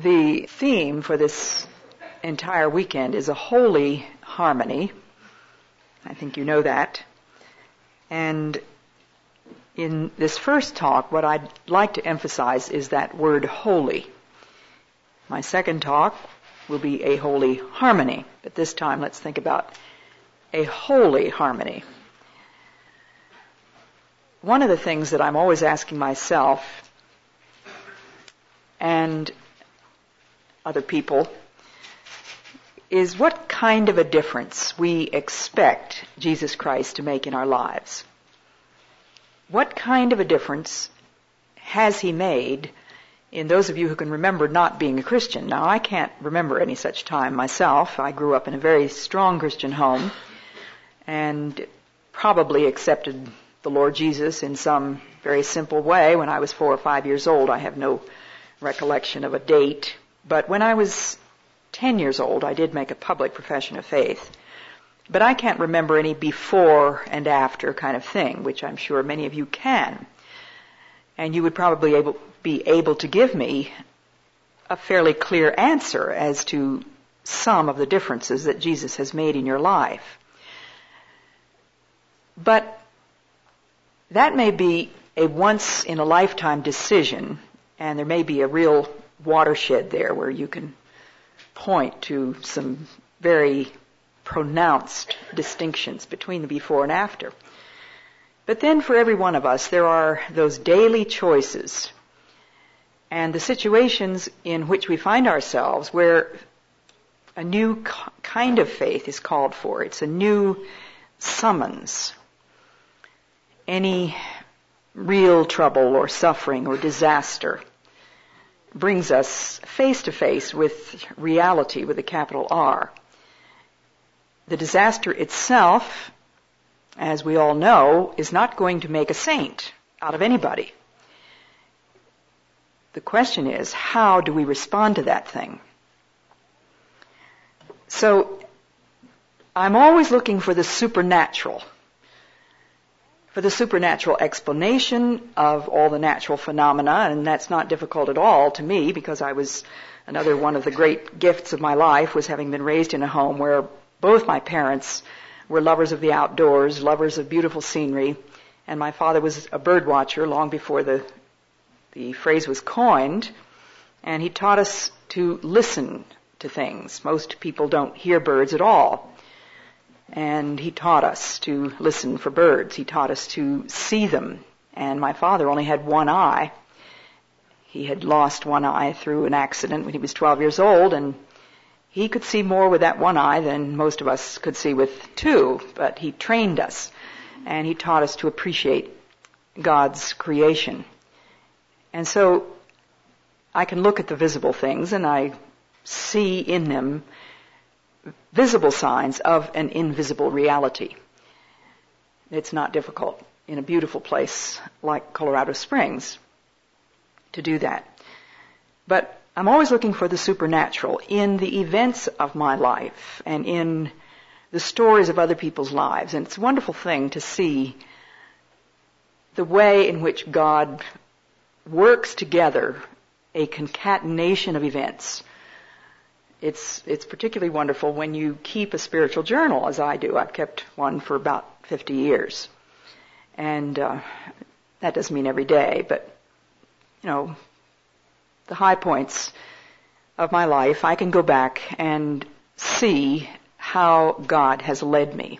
The theme for this entire weekend is a holy harmony. I think you know that. And in this first talk, what I'd like to emphasize is that word holy. My second talk will be a holy harmony, but this time let's think about a holy harmony. One of the things that I'm always asking myself and other people is what kind of a difference we expect Jesus Christ to make in our lives. What kind of a difference has he made in those of you who can remember not being a Christian? Now, I can't remember any such time myself. I grew up in a very strong Christian home and probably accepted the Lord Jesus in some very simple way when I was 4 or 5 years old. I have no recollection of a date. But when I was 10 years old, I did make a public profession of faith. But I can't remember any before and after kind of thing, which I'm sure many of you can. And you would probably be able to give me a fairly clear answer as to some of the differences that Jesus has made in your life. But that may be a once-in-a-lifetime decision, and there may be a real watershed there where you can point to some very pronounced distinctions between the before and after. But then for every one of us, there are those daily choices and the situations in which we find ourselves where a new kind of faith is called for. It's a new summons. Any real trouble or suffering or disaster brings us face to face with reality with a capital R. The disaster itself, as we all know, is not going to make a saint out of anybody. The question is, how do we respond to that thing? So, I'm always looking for the supernatural explanation of all the natural phenomena, and that's not difficult at all to me because I was another one of the great gifts of my life was having been raised in a home where both my parents were lovers of the outdoors, lovers of beautiful scenery, and my father was a bird watcher long before the phrase was coined, and he taught us to listen to things. Most people don't hear birds at all. And he taught us to listen for birds. He taught us to see them. And my father only had one eye. He had lost one eye through an accident when he was 12 years old, and he could see more with that one eye than most of us could see with two. But he trained us, and he taught us to appreciate God's creation. And so I can look at the visible things, and I see in them visible signs of an invisible reality. It's not difficult in a beautiful place like Colorado Springs to do that. But I'm always looking for the supernatural in the events of my life and in the stories of other people's lives. And it's a wonderful thing to see the way in which God works together a concatenation of events. It's particularly wonderful when you keep a spiritual journal, as I do. I've kept one for about 50 years. And that doesn't mean every day, but, the high points of my life, I can go back and see how God has led me.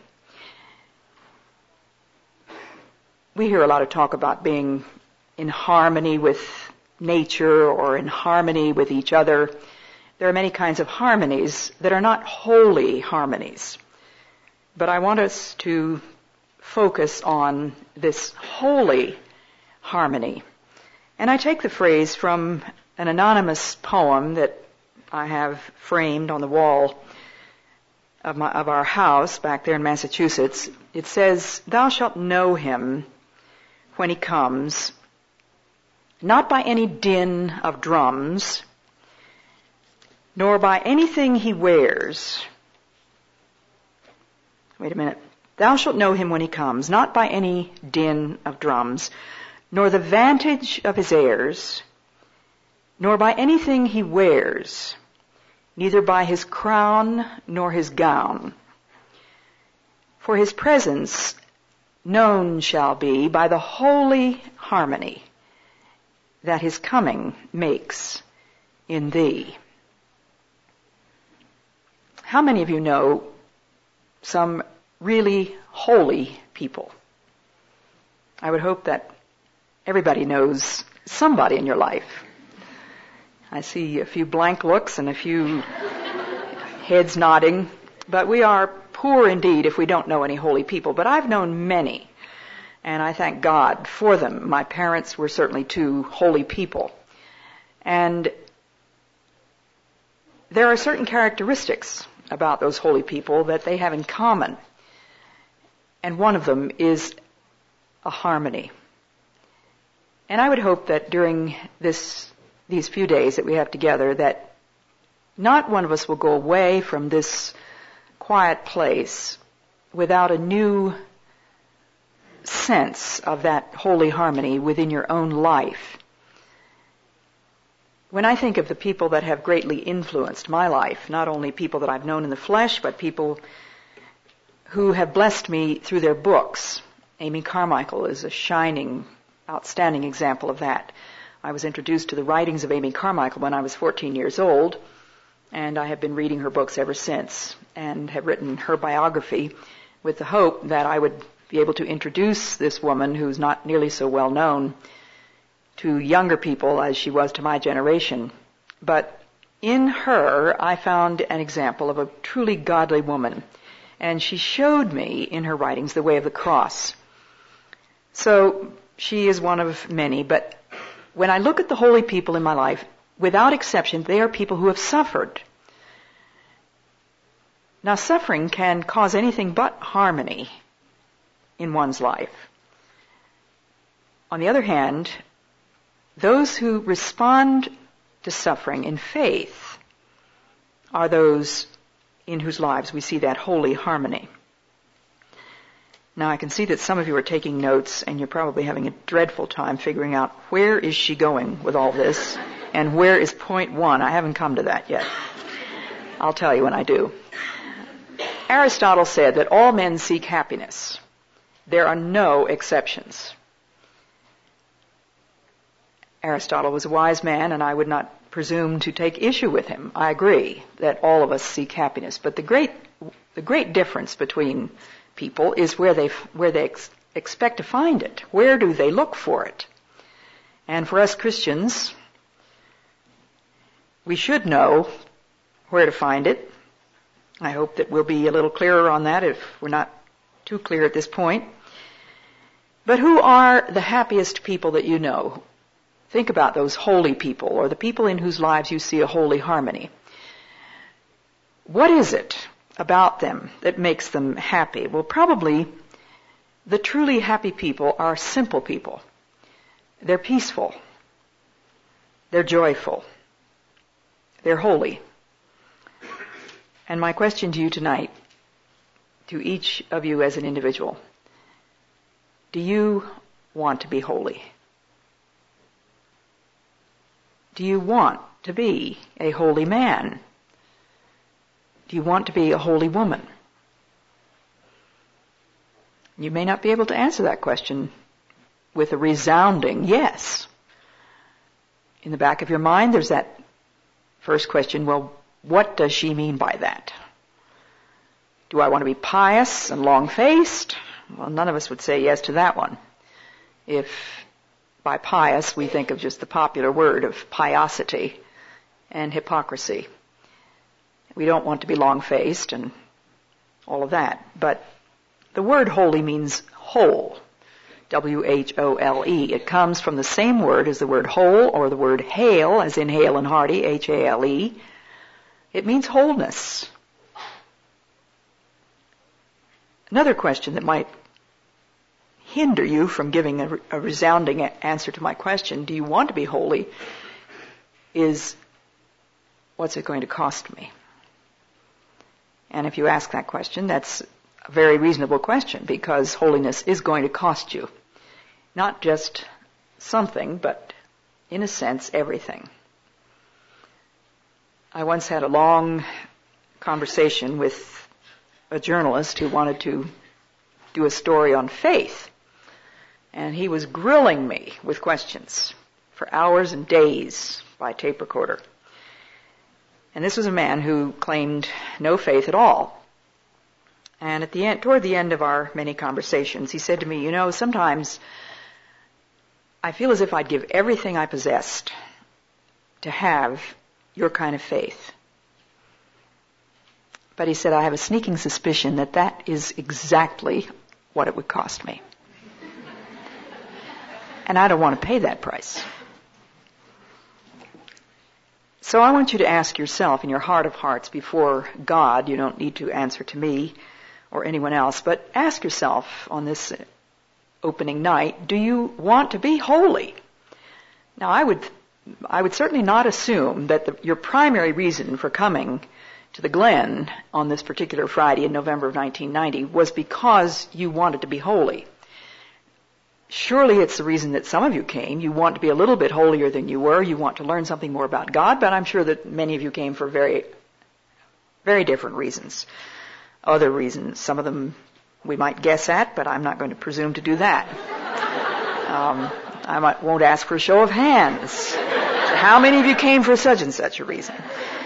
We hear a lot of talk about being in harmony with nature or in harmony with each other. There are many kinds of harmonies that are not holy harmonies. But I want us to focus on this holy harmony. And I take the phrase from an anonymous poem that I have framed on the wall of our house back there in Massachusetts. It says, "Thou shalt know him when he comes, not by any din of drums, nor by anything he wears." Wait a minute. "Thou shalt know him when he comes, not by any din of drums, nor the vantage of his airs, nor by anything he wears, neither by his crown nor his gown. For his presence known shall be by the holy harmony that his coming makes in thee. How many of you know some really holy people? I would hope that everybody knows somebody in your life. I see a few blank looks and a few heads nodding, but we are poor indeed if we don't know any holy people. But I've known many, and I thank God for them. My parents were certainly two holy people. And there are certain characteristics about those holy people that they have in common. And one of them is a harmony. And I would hope that during these few days that we have together, that not one of us will go away from this quiet place without a new sense of that holy harmony within your own life. When I think of the people that have greatly influenced my life, not only people that I've known in the flesh, but people who have blessed me through their books. Amy Carmichael is a shining, outstanding example of that. I was introduced to the writings of Amy Carmichael when I was 14 years old, and I have been reading her books ever since, and have written her biography with the hope that I would be able to introduce this woman, who's not nearly so well known, to younger people as she was to my generation. But in her, I found an example of a truly godly woman, and she showed me in her writings the way of the cross. So she is one of many, but when I look at the holy people in my life, without exception, they are people who have suffered. Now, suffering can cause anything but harmony in one's life. On the other hand, those who respond to suffering in faith are those in whose lives we see that holy harmony. Now, I can see that some of you are taking notes, and you're probably having a dreadful time figuring out where is she going with all this, and where is point one. I haven't come to that yet. I'll tell you when I do. Aristotle said that all men seek happiness. There are no exceptions. Aristotle was a wise man, and I would not presume to take issue with him. I agree that all of us seek happiness, but the great difference between people is where they expect to find it. Where do they look for it? And for us Christians, we should know where to find it. I hope that we'll be a little clearer on that if we're not too clear at this point. But who are the happiest people that you know? Think about those holy people, or the people in whose lives you see a holy harmony. What is it about them that makes them happy? Well, probably the truly happy people are simple people. They're peaceful. They're joyful. They're holy. And my question to you tonight, to each of you as an individual, do you want to be holy? Do you want to be a holy man? Do you want to be a holy woman? You may not be able to answer that question with a resounding yes. In the back of your mind, there's that first question, well, what does she mean by that? Do I want to be pious and long-faced? Well, none of us would say yes to that one. If by pious we think of just the popular word of piosity and hypocrisy. We don't want to be long-faced and all of that. But the word holy means whole. W-H-O-L-E. It comes from the same word as the word whole, or the word hale, as in hale and hearty, H-A-L-E. It means wholeness. Another question that might hinder you from giving a resounding answer to my question, do you want to be holy, is, what's it going to cost me? And if you ask that question, that's a very reasonable question, because holiness is going to cost you. Not just something, but in a sense, everything. I once had a long conversation with a journalist who wanted to do a story on faith. And he was grilling me with questions for hours and days by tape recorder. And this was a man who claimed no faith at all. And toward the end of our many conversations, he said to me, sometimes I feel as if I'd give everything I possessed to have your kind of faith. But he said, I have a sneaking suspicion that is exactly what it would cost me. And I don't want to pay that price. So I want you to ask yourself in your heart of hearts before God, you don't need to answer to me or anyone else, but ask yourself on this opening night, do you want to be holy? Now I would certainly not assume that your primary reason for coming to the Glen on this particular Friday in November of 1990 was because you wanted to be holy. Surely it's the reason that some of you came. You want to be a little bit holier than you were. You want to learn something more about God, but I'm sure that many of you came for very, very different reasons. Other reasons, some of them we might guess at, but I'm not going to presume to do that. I won't ask for a show of hands. So how many of you came for such and such a reason?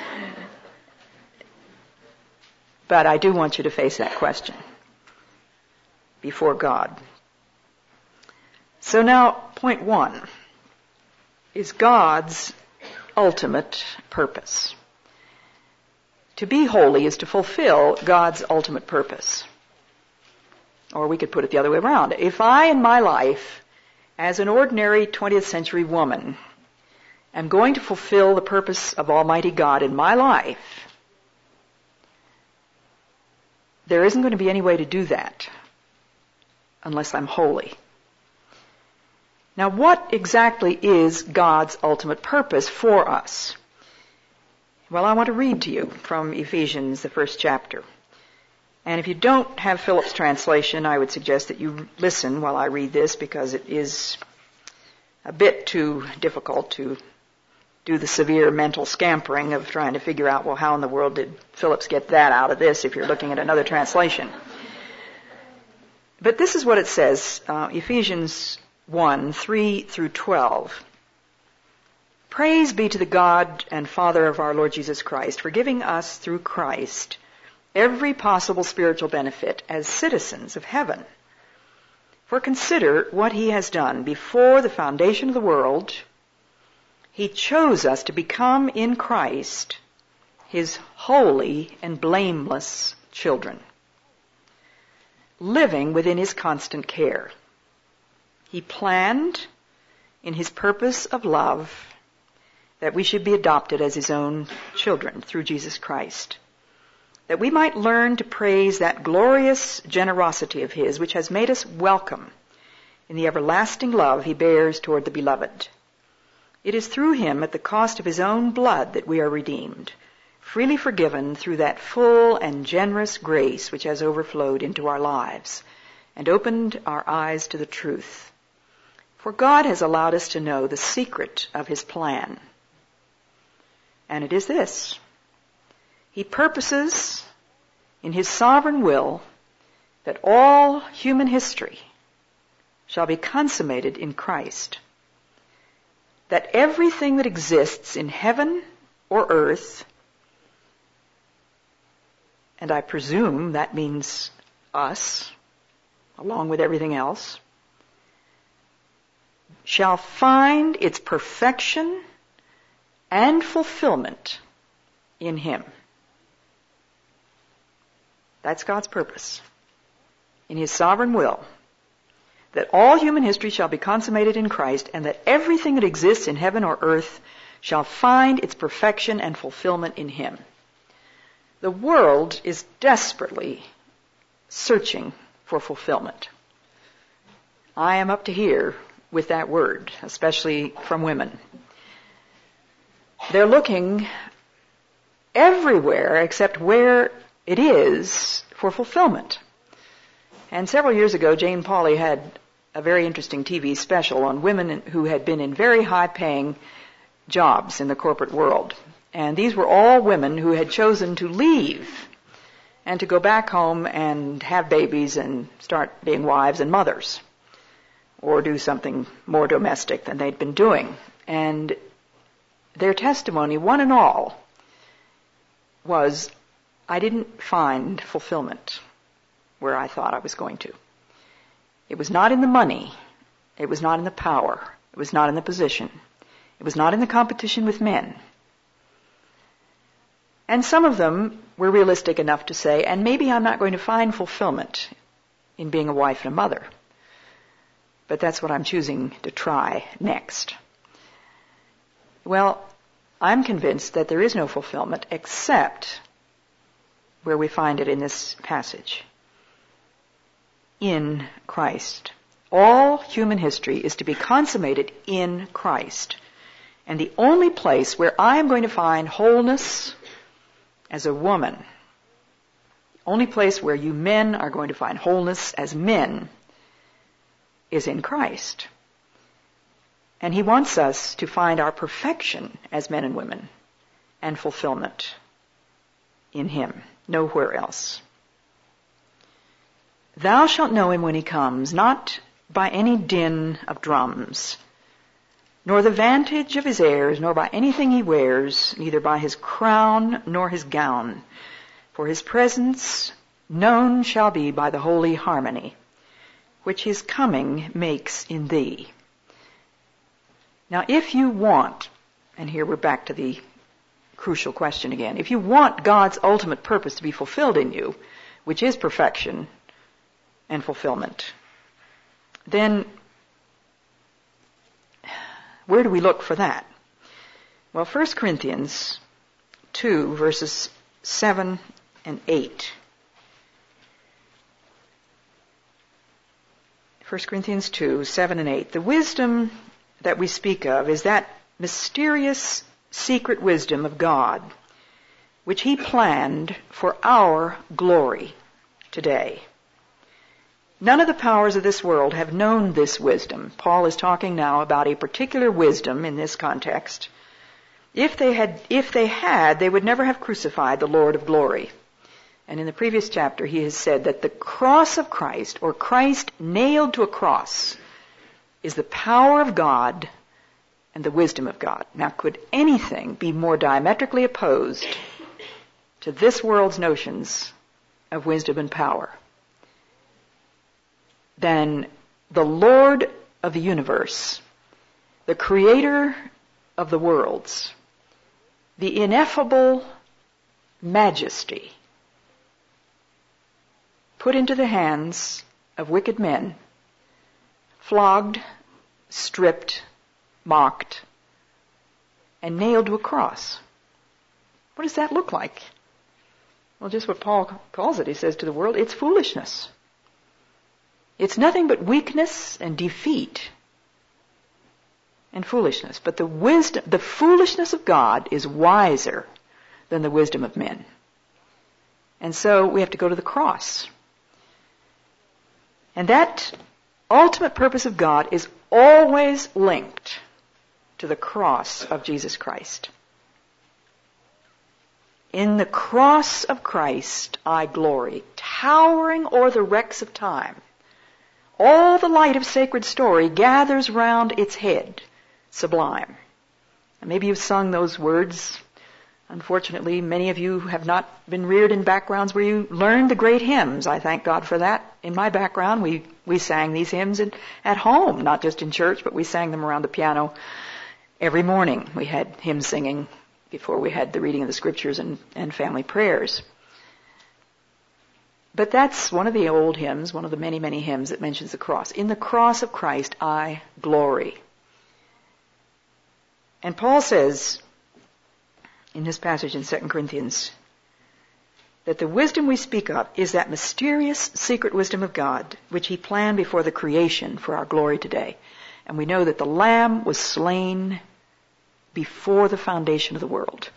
But I do want you to face that question before God. So now, point 1 is God's ultimate purpose. To be holy is to fulfill God's ultimate purpose. Or we could put it the other way around. If I, in my life, as an ordinary 20th century woman, am going to fulfill the purpose of Almighty God in my life, there isn't going to be any way to do that unless I'm holy. Now, what exactly is God's ultimate purpose for us? Well, I want to read to you from Ephesians, the 1st chapter. And if you don't have Phillips' translation, I would suggest that you listen while I read this because it is a bit too difficult to do the severe mental scampering of trying to figure out, well, how in the world did Phillips get that out of this if you're looking at another translation. But this is what it says, Ephesians 1, 3 through 12. Praise be to the God and Father of our Lord Jesus Christ for giving us through Christ every possible spiritual benefit as citizens of heaven. For consider what he has done before the foundation of the world. He chose us to become in Christ his holy and blameless children, living within his constant care. He planned in his purpose of love that we should be adopted as his own children through Jesus Christ, that we might learn to praise that glorious generosity of his which has made us welcome in the everlasting love he bears toward the beloved. It is through him at the cost of his own blood that we are redeemed, freely forgiven through that full and generous grace which has overflowed into our lives and opened our eyes to the truth. For God has allowed us to know the secret of his plan. And it is this: he purposes in his sovereign will that all human history shall be consummated in Christ, that everything that exists in heaven or earth, and I presume that means us, along with everything else, shall find its perfection and fulfillment in him. That's God's purpose. In his sovereign will, that all human history shall be consummated in Christ, and that everything that exists in heaven or earth shall find its perfection and fulfillment in him. The world is desperately searching for fulfillment. I am up to here with that word, especially from women. They're looking everywhere except where it is for fulfillment. And several years ago, Jane Pauley had a very interesting TV special on women who had been in very high-paying jobs in the corporate world. And these were all women who had chosen to leave and to go back home and have babies and start being wives and mothers, or do something more domestic than they'd been doing. And their testimony, one and all, was, I didn't find fulfillment where I thought I was going to. It was not in the money. It was not in the power. It was not in the position. It was not in the competition with men. And some of them were realistic enough to say, and maybe I'm not going to find fulfillment in being a wife and a mother, but that's what I'm choosing to try next. Well, I'm convinced that there is no fulfillment except where we find it in this passage. In Christ. All human history is to be consummated in Christ. And the only place where I am going to find wholeness as a woman, the only place where you men are going to find wholeness as men, is in Christ. And he wants us to find our perfection as men and women and fulfillment in him, nowhere else. Thou shalt know him when he comes, not by any din of drums, nor the vantage of his airs, nor by anything he wears, neither by his crown nor his gown. For his presence known shall be by the holy harmony, which his coming makes in thee. Now if you want, and here we're back to the crucial question again, if you want God's ultimate purpose to be fulfilled in you, which is perfection and fulfillment, then where do we look for that? Well, 1 Corinthians 2, verses 7 and 8. 1 Corinthians 2, 7 and 8. The wisdom that we speak of is that mysterious, secret wisdom of God, which he planned for our glory today. None of the powers of this world have known this wisdom. Paul is talking now about a particular wisdom in this context. If they had, they would never have crucified the Lord of glory. And in the previous chapter, he has said that the cross of Christ, or Christ nailed to a cross, is the power of God and the wisdom of God. Now, could anything be more diametrically opposed to this world's notions of wisdom and power than the Lord of the universe, the creator of the worlds, the ineffable majesty put into the hands of wicked men, flogged, stripped, mocked, and nailed to a cross? What does that look like? Well, just what Paul calls it. He says to the world, it's foolishness. It's nothing but weakness and defeat and foolishness. But the foolishness of God is wiser than the wisdom of men. And so we have to go to the cross. And that ultimate purpose of God is always linked to the cross of Jesus Christ. In the cross of Christ I glory, towering o'er the wrecks of time. All the light of sacred story gathers round its head, sublime. And maybe you've sung those words. Unfortunately, many of you have not been reared in backgrounds where you learned the great hymns. I thank God for that. In my background, we sang these hymns at home, not just in church, but we sang them around the piano every morning. We had hymn singing before we had the reading of the scriptures and family prayers. But that's one of the old hymns, one of the many, many hymns that mentions the cross. In the cross of Christ, I glory. And Paul says in this passage in 2 Corinthians that the wisdom we speak of is that mysterious, secret wisdom of God, which he planned before the creation for our glory today. And we know that the Lamb was slain before the foundation of the world.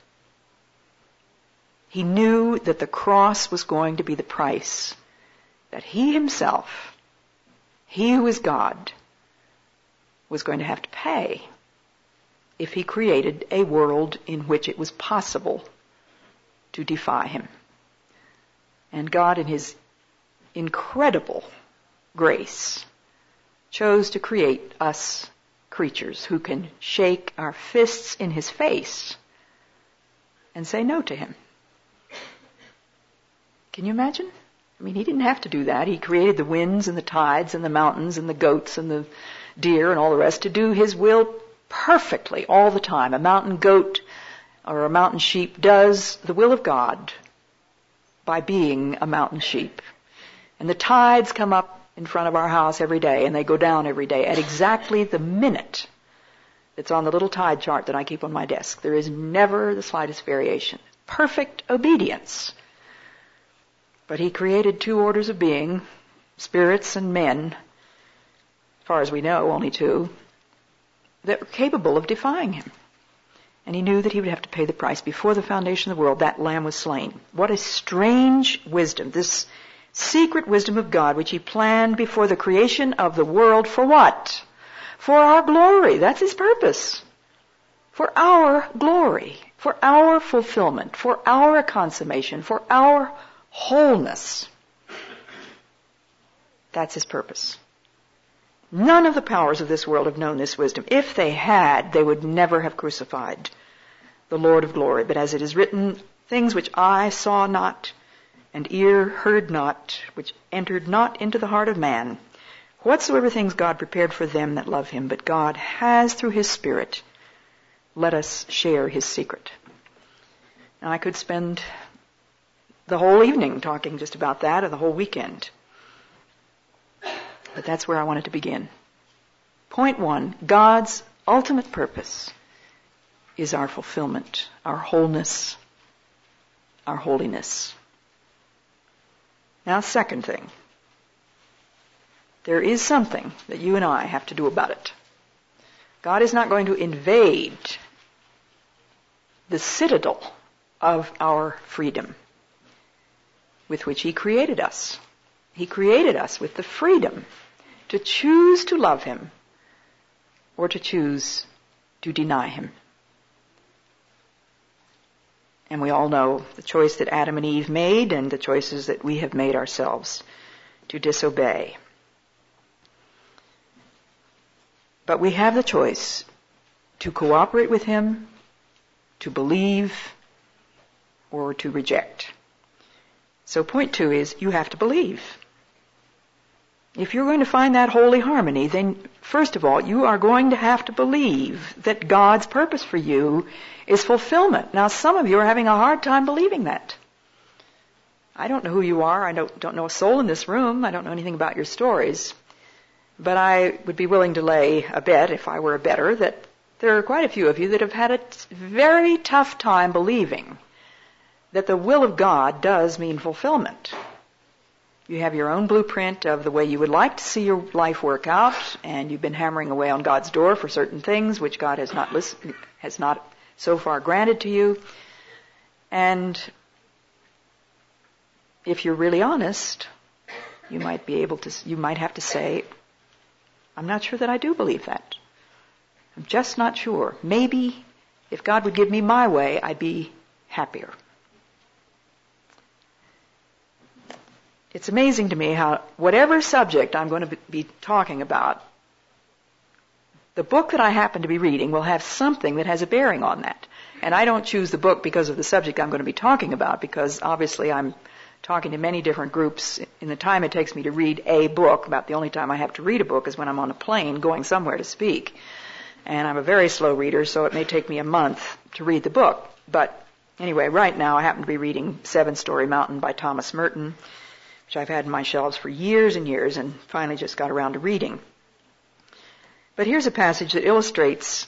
He knew that the cross was going to be the price that he himself, he who is God, was going to have to pay if he created a world in which it was possible to defy him. And God, in his incredible grace, chose to create us creatures who can shake our fists in his face and say no to him. Can you imagine? I mean, he didn't have to do that. He created the winds and the tides and the mountains and the goats and the deer and all the rest to do his will perfectly all the time. A mountain goat or a mountain sheep does the will of God by being a mountain sheep. And the tides come up in front of our house every day, and they go down every day at exactly the minute that's on the little tide chart that I keep on my desk. There is never the slightest variation. Perfect obedience. But he created two orders of being, spirits and men, as far as we know, only two, that were capable of defying him. And he knew that he would have to pay the price. Before the foundation of the world, that lamb was slain. What a strange wisdom, this secret wisdom of God, which he planned before the creation of the world. For what? For our glory. That's his purpose. For our glory. For our fulfillment. For our consummation. For our wholeness. That's his purpose. None of the powers of this world have known this wisdom. If they had, they would never have crucified the Lord of glory. But as it is written, things which eye saw not, and ear heard not, which entered not into the heart of man, whatsoever things God prepared for them that love him, but God has through his Spirit let us share his secret. Now, I could spend the whole evening talking just about that, or the whole weekend. But that's where I wanted to begin. Point one, God's ultimate purpose is our fulfillment, our wholeness, our holiness. Now, second thing, there is something that you and I have to do about it. God is not going to invade the citadel of our freedom with which he created us. He created us with the freedom to choose to love him or to choose to deny him. And we all know the choice that Adam and Eve made and the choices that we have made ourselves to disobey. But we have the choice to cooperate with him, to believe, or to reject. So point two is you have to believe. If you're going to find that holy harmony, then first of all, you are going to have to believe that God's purpose for you is fulfillment. Now, some of you are having a hard time believing that. I don't know who you are. I don't know a soul in this room. I don't know anything about your stories. But I would be willing to lay a bet, if I were a bettor, that there are quite a few of you that have had a very tough time believing that the will of God does mean fulfillment. You have your own blueprint of the way you would like to see your life work out, and you've been hammering away on God's door for certain things which God has not so far granted to you. And if you're really honest, you might have to say, I'm not sure that I do believe that. I'm just not sure. Maybe if God would give me my way, I'd be happier. It's amazing to me how whatever subject I'm going to be talking about, the book that I happen to be reading will have something that has a bearing on that. And I don't choose the book because of the subject I'm going to be talking about, because obviously I'm talking to many different groups. In the time it takes me to read a book, about the only time I have to read a book is when I'm on a plane going somewhere to speak. And I'm a very slow reader, so it may take me a month to read the book. But anyway, right now I happen to be reading Seven Storey Mountain by Thomas Merton, which I've had in my shelves for years and years and finally just got around to reading. But here's a passage that illustrates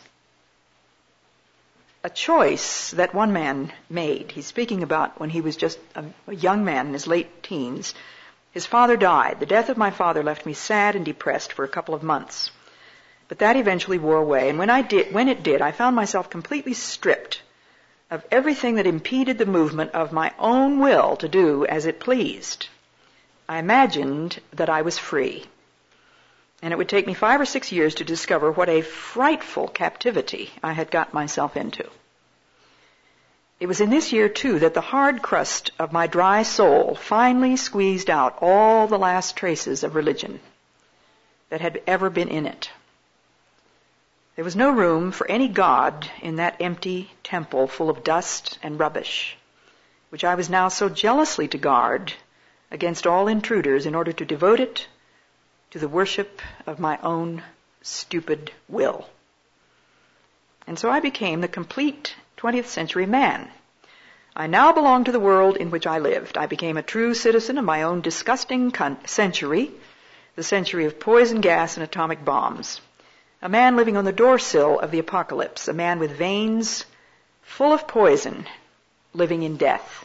a choice that one man made. He's speaking about when he was just a young man in his late teens. His father died. The death of my father left me sad and depressed for a couple of months. But that eventually wore away, and when it did, I found myself completely stripped of everything that impeded the movement of my own will to do as it pleased. I imagined that I was free. And it would take me 5 or 6 years to discover what a frightful captivity I had got myself into. It was in this year, too, that the hard crust of my dry soul finally squeezed out all the last traces of religion that had ever been in it. There was no room for any God in that empty temple full of dust and rubbish, which I was now so jealously to guard against all intruders in order to devote it to the worship of my own stupid will. And so I became the complete 20th century man. I now belonged to the world in which I lived. I became a true citizen of my own disgusting century, the century of poison gas and atomic bombs. A man living on the doorsill of the apocalypse, a man with veins full of poison, living in death.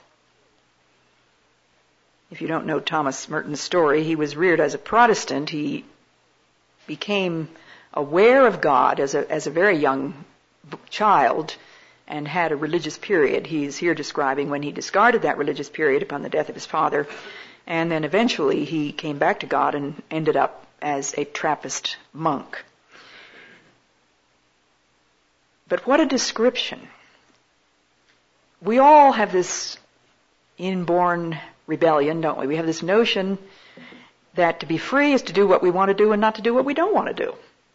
If you don't know Thomas Merton's story, he was reared as a Protestant. He became aware of God as a very young child and had a religious period. He's here describing when he discarded that religious period upon the death of his father, and then eventually he came back to God and ended up as a Trappist monk. But what a description. We all have this inborn rebellion, don't we? We have this notion that to be free is to do what we want to do and not to do what we don't want to do.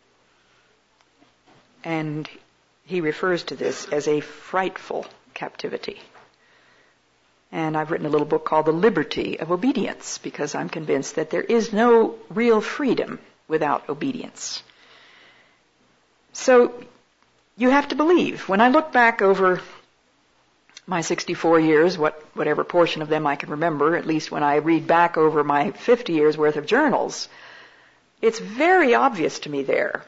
And he refers to this as a frightful captivity. And I've written a little book called The Liberty of Obedience, because I'm convinced that there is no real freedom without obedience. So you have to believe. When I look back over my 64 years, whatever portion of them I can remember, at least when I read back over my 50 years worth of journals, it's very obvious to me there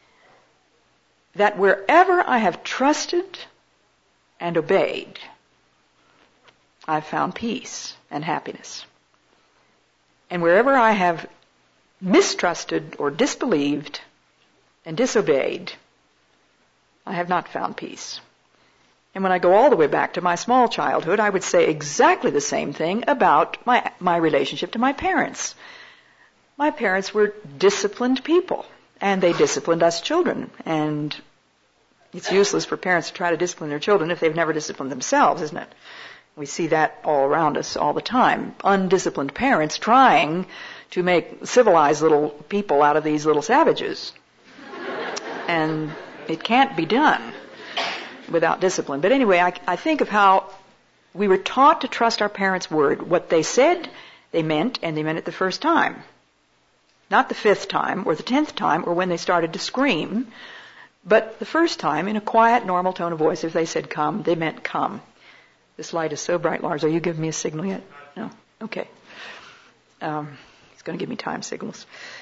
that wherever I have trusted and obeyed, I've found peace and happiness. And wherever I have mistrusted or disbelieved and disobeyed, I have not found peace. And when I go all the way back to my small childhood, I would say exactly the same thing about my relationship to my parents. My parents were disciplined people, and they disciplined us children. And it's useless for parents to try to discipline their children if they've never disciplined themselves, isn't it? We see that all around us all the time. Undisciplined parents trying to make civilized little people out of these little savages. And it can't be done without discipline. But anyway, I think of how we were taught to trust our parents' word. What they said, they meant, and they meant it the first time. Not the 5th time, or the 10th time, or when they started to scream, but the first time in a quiet, normal tone of voice. If they said come, they meant come. This light is so bright, Lars. Are you giving me a signal yet? No? Okay. He's going to give me time signals.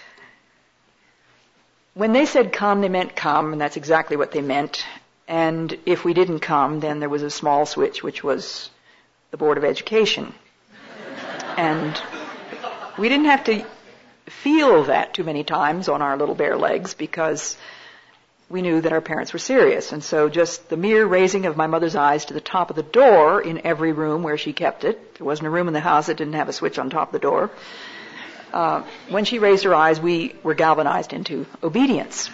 When they said come, they meant come, and that's exactly what they meant. And if we didn't come, then there was a small switch, which was the Board of Education. And we didn't have to feel that too many times on our little bare legs, because we knew that our parents were serious. And so just the mere raising of my mother's eyes to the top of the door in every room where she kept it — there wasn't a room in the house that didn't have a switch on top of the door — when she raised her eyes, we were galvanized into obedience.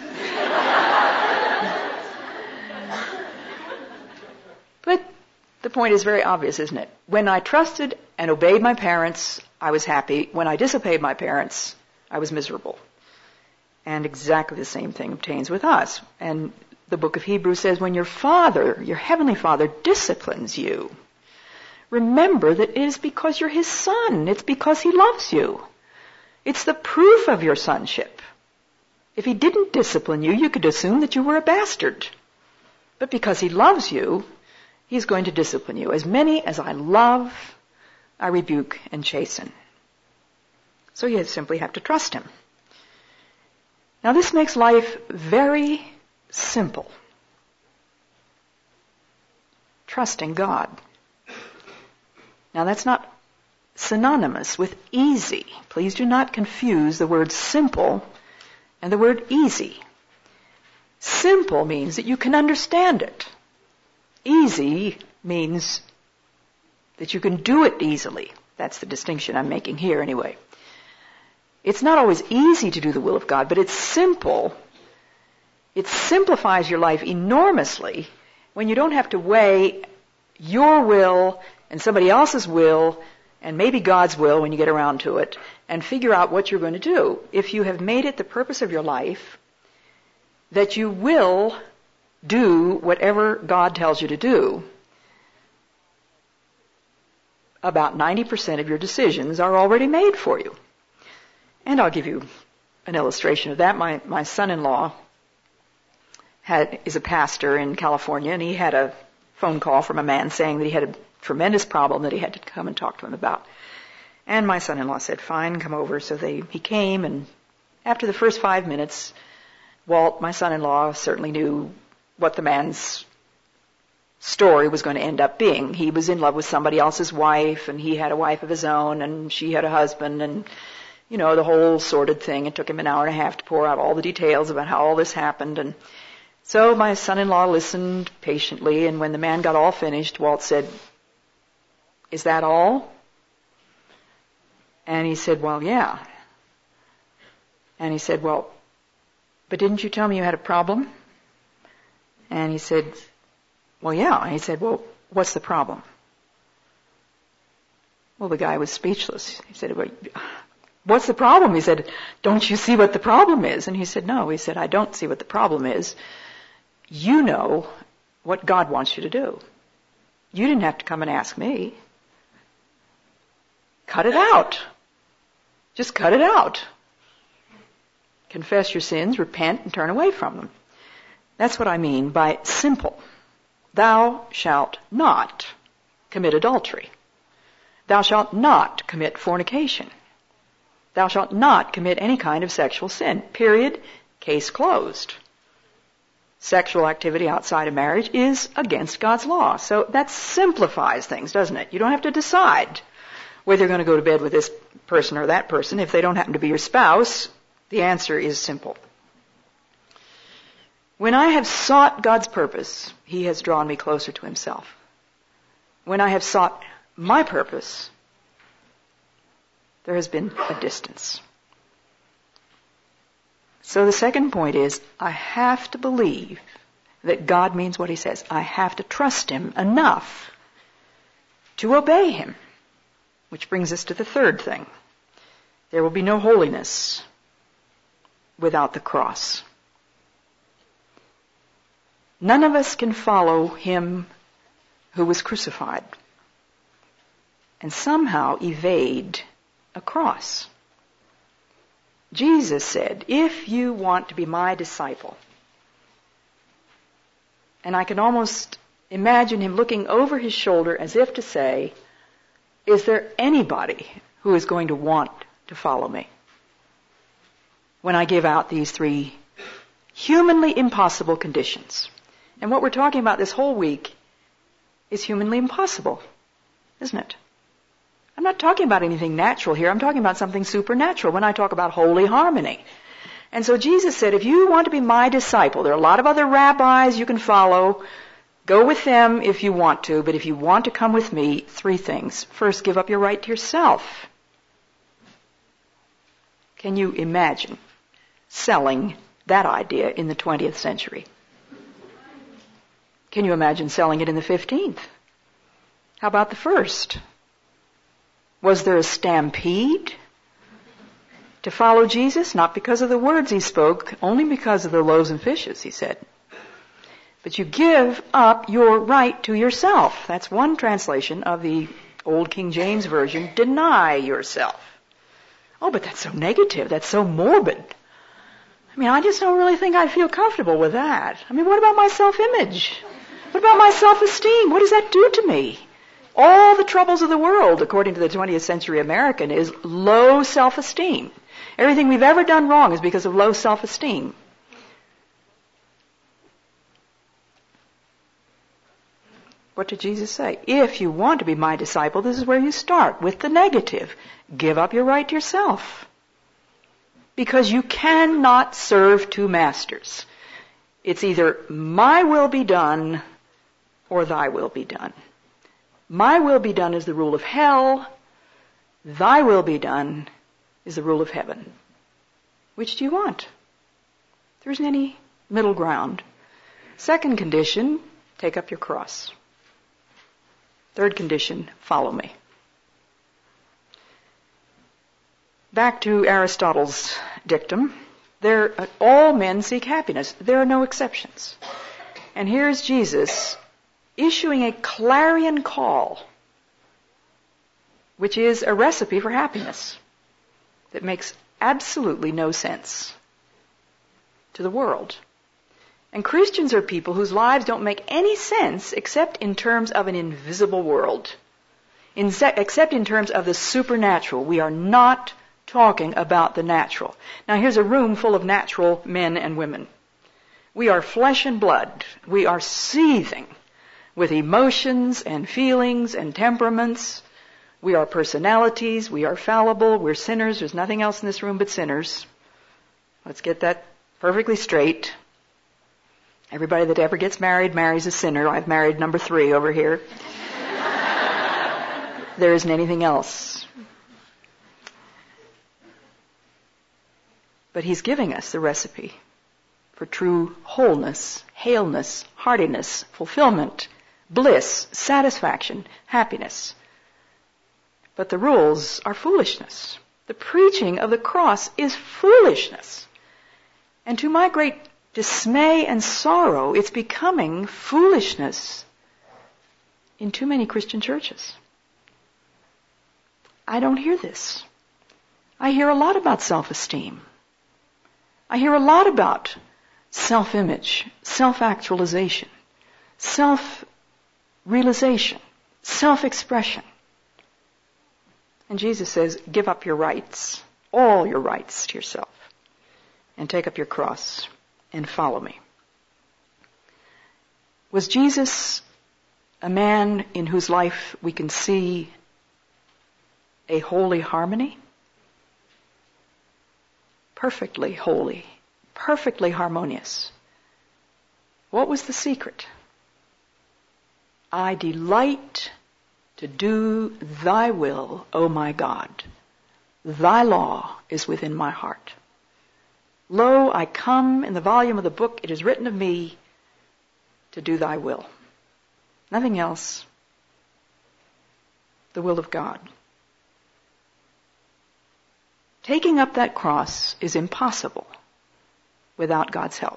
But the point is very obvious, isn't it? When I trusted and obeyed my parents, I was happy. When I disobeyed my parents, I was miserable. And exactly the same thing obtains with us. And the book of Hebrews says, when your Father, your Heavenly Father, disciplines you, remember that it is because you're His son. It's because He loves you. It's the proof of your sonship. If He didn't discipline you, you could assume that you were a bastard. But because He loves you, He's going to discipline you. As many as I love, I rebuke and chasten. So you simply have to trust Him. Now this makes life very simple. Trusting God. Now that's not synonymous with easy. Please do not confuse the word simple and the word easy. Simple means that you can understand it. Easy means that you can do it easily. That's the distinction I'm making here anyway. It's not always easy to do the will of God, but it's simple. It simplifies your life enormously when you don't have to weigh your will and somebody else's will and maybe God's will when you get around to it and figure out what you're going to do. If you have made it the purpose of your life that you will do whatever God tells you to do, about 90% of your decisions are already made for you. And I'll give you an illustration of that. My son-in-law is a pastor in California, and he had a phone call from a man saying that he had a tremendous problem that he had to come and talk to him about. And my son-in-law said, fine, come over. So he came, and after the first 5 minutes, Walt, my son-in-law, certainly knew what the man's story was going to end up being. He was in love with somebody else's wife, and he had a wife of his own, and she had a husband, and the whole sordid thing. It took him an hour and a half to pour out all the details about how all this happened. And so my son-in-law listened patiently, and when the man got all finished, Walt said, is that all? And he said, well, yeah. And he said, well, but didn't you tell me you had a problem? And he said, well, yeah. And he said, well, what's the problem? Well, the guy was speechless. He said, well, what's the problem? He said, don't you see what the problem is? And he said, no. He said, I don't see what the problem is. You know what God wants you to do. You didn't have to come and ask me. Cut it out. Just cut it out. Confess your sins, repent, and turn away from them. That's what I mean by simple. Thou shalt not commit adultery. Thou shalt not commit fornication. Thou shalt not commit any kind of sexual sin. Period. Case closed. Sexual activity outside of marriage is against God's law. So that simplifies things, doesn't it? You don't have to decide whether you're going to go to bed with this person or that person. If they don't happen to be your spouse, the answer is simple. When I have sought God's purpose, He has drawn me closer to Himself. When I have sought my purpose, there has been a distance. So the second point is, I have to believe that God means what He says. I have to trust Him enough to obey Him. Which brings us to the third thing. There will be no holiness without the cross. None of us can follow Him who was crucified and somehow evade a cross. Jesus said, if you want to be my disciple, and I can almost imagine Him looking over His shoulder as if to say, is there anybody who is going to want to follow me when I give out these three humanly impossible conditions? And what we're talking about this whole week is humanly impossible, isn't it? I'm not talking about anything natural here. I'm talking about something supernatural when I talk about holy harmony. And so Jesus said, if you want to be my disciple, there are a lot of other rabbis you can follow. Go with them if you want to, but if you want to come with me, three things. First, give up your right to yourself. Can you imagine selling that idea in the 20th century? Can you imagine selling it in the 15th? How about the first? Was there a stampede to follow Jesus? Not because of the words He spoke, only because of the loaves and fishes, He said. But you give up your right to yourself. That's one translation of the Old King James Version, deny yourself. Oh, but that's so negative. That's so morbid. I mean, I just don't really think I'd feel comfortable with that. I mean, what about my self-image? What about my self-esteem? What does that do to me? All the troubles of the world, according to the 20th century American, is low self-esteem. Everything we've ever done wrong is because of low self-esteem. What did Jesus say? If you want to be my disciple, this is where you start, with the negative. Give up your right to yourself. Because you cannot serve two masters. It's either my will be done or thy will be done. My will be done is the rule of hell. Thy will be done is the rule of heaven. Which do you want? There isn't any middle ground. Second condition, take up your cross. Third condition, follow me. Back to Aristotle's dictum. All men seek happiness. There are no exceptions. And here's Jesus issuing a clarion call, which is a recipe for happiness that makes absolutely no sense to the world. And Christians are people whose lives don't make any sense except in terms of an invisible world, except in terms of the supernatural. We are not talking about the natural. Now here's a room full of natural men and women. We are flesh and blood. We are seething with emotions and feelings and temperaments. We are personalities. We are fallible. We're sinners. There's nothing else in this room but sinners. Let's get that perfectly straight. Everybody that ever gets married marries a sinner. I've married number 3 over here. There isn't anything else. But he's giving us the recipe for true wholeness, haleness, heartiness, fulfillment, bliss, satisfaction, happiness. But the rules are foolishness. The preaching of the cross is foolishness. And to my great dismay and sorrow, it's becoming foolishness in too many Christian churches. I don't hear this. I hear a lot about self-esteem. I hear a lot about self-image, self-actualization, self-realization, self-expression. And Jesus says, give up your rights, all your rights to yourself, and take up your cross and follow me. Was Jesus a man in whose life we can see a holy harmony? Perfectly holy, perfectly harmonious. What was the secret? I delight to do thy will, O my God. Thy law is within my heart. Lo, I come in the volume of the book, it is written of me to do thy will. Nothing else. The will of God. Taking up that cross is impossible without God's help.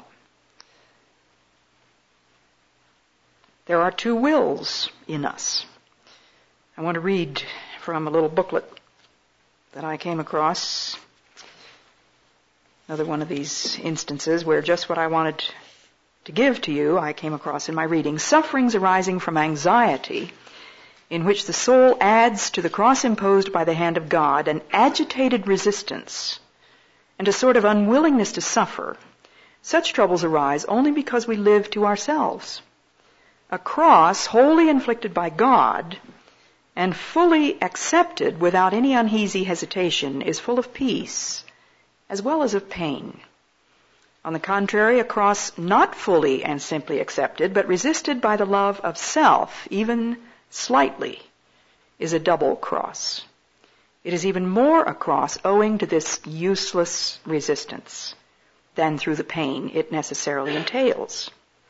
There are 2 wills in us. I want to read from a little booklet that I came across. Another one of these instances where just what I wanted to give to you, I came across in my reading. Sufferings arising from anxiety, in which the soul adds to the cross imposed by the hand of God an agitated resistance and a sort of unwillingness to suffer. Such troubles arise only because we live to ourselves. A cross wholly inflicted by God and fully accepted without any uneasy hesitation is full of peace as well as of pain. On the contrary, a cross not fully and simply accepted but resisted by the love of self, even slightly, is a double cross. It is even more a cross owing to this useless resistance than through the pain it necessarily entails.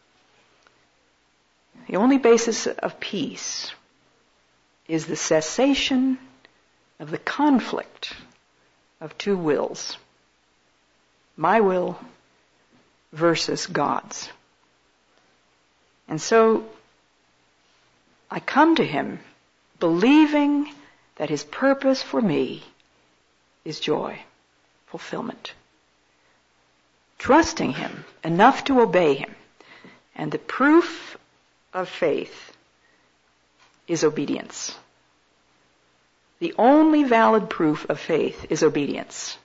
The only basis of peace is the cessation of the conflict of 2 wills. My will versus God's. And so I come to him believing that his purpose for me is joy, fulfillment. Trusting him enough to obey him. And the proof of faith is obedience. The only valid proof of faith is obedience.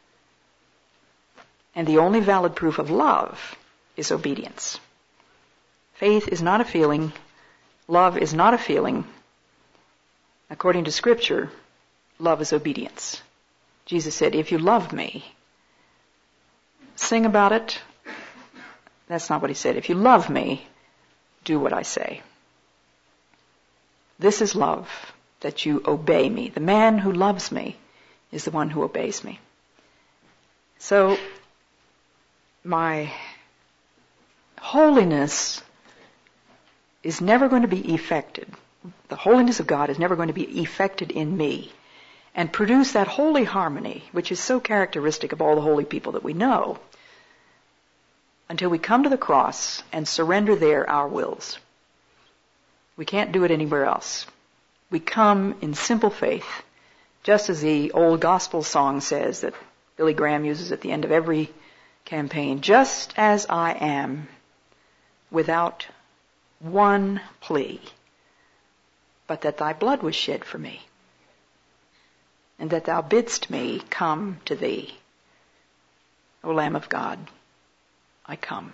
And the only valid proof of love is obedience. Faith is not a feeling. Love is not a feeling. According to Scripture, love is obedience. Jesus said, if you love me, sing about it. That's not what he said. If you love me, do what I say. This is love, that you obey me. The man who loves me is the one who obeys me. So, my holiness is never going to be effected. The holiness of God is never going to be effected in me and produce that holy harmony, which is so characteristic of all the holy people that we know, until we come to the cross and surrender there our wills. We can't do it anywhere else. We come in simple faith, just as the old gospel song says that Billy Graham uses at the end of every campaign, just as I am, without one plea, but that thy blood was shed for me, and that thou bidst me come to thee. O Lamb of God, I come.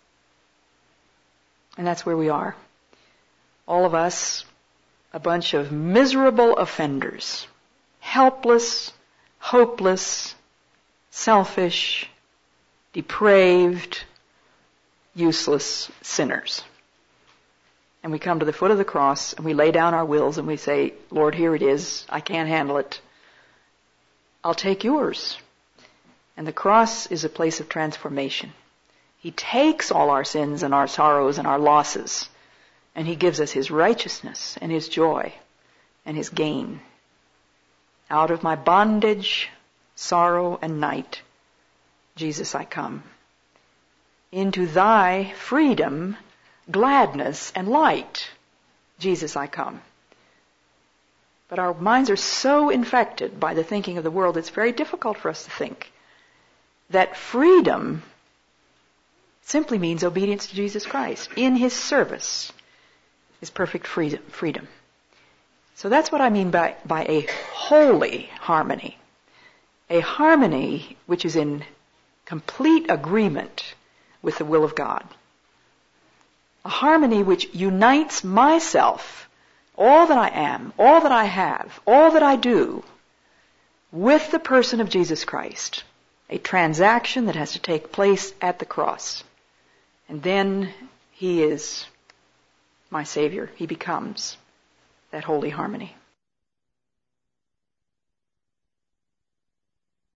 And that's where we are. All of us, a bunch of miserable offenders, helpless, hopeless, selfish, depraved, useless sinners. And we come to the foot of the cross and we lay down our wills and we say, Lord, here it is. I can't handle it. I'll take yours. And the cross is a place of transformation. He takes all our sins and our sorrows and our losses, and He gives us His righteousness and His joy and His gain. Out of my bondage, sorrow, and night, Jesus, I come. Into thy freedom, gladness, and light, Jesus, I come. But our minds are so infected by the thinking of the world, it's very difficult for us to think that freedom simply means obedience to Jesus Christ in His service is perfect freedom. So that's what I mean by a holy harmony. A harmony which is in complete agreement with the will of God. A harmony which unites myself, all that I am, all that I have, all that I do, with the person of Jesus Christ. A transaction that has to take place at the cross. And then He is my Savior. He becomes that holy harmony.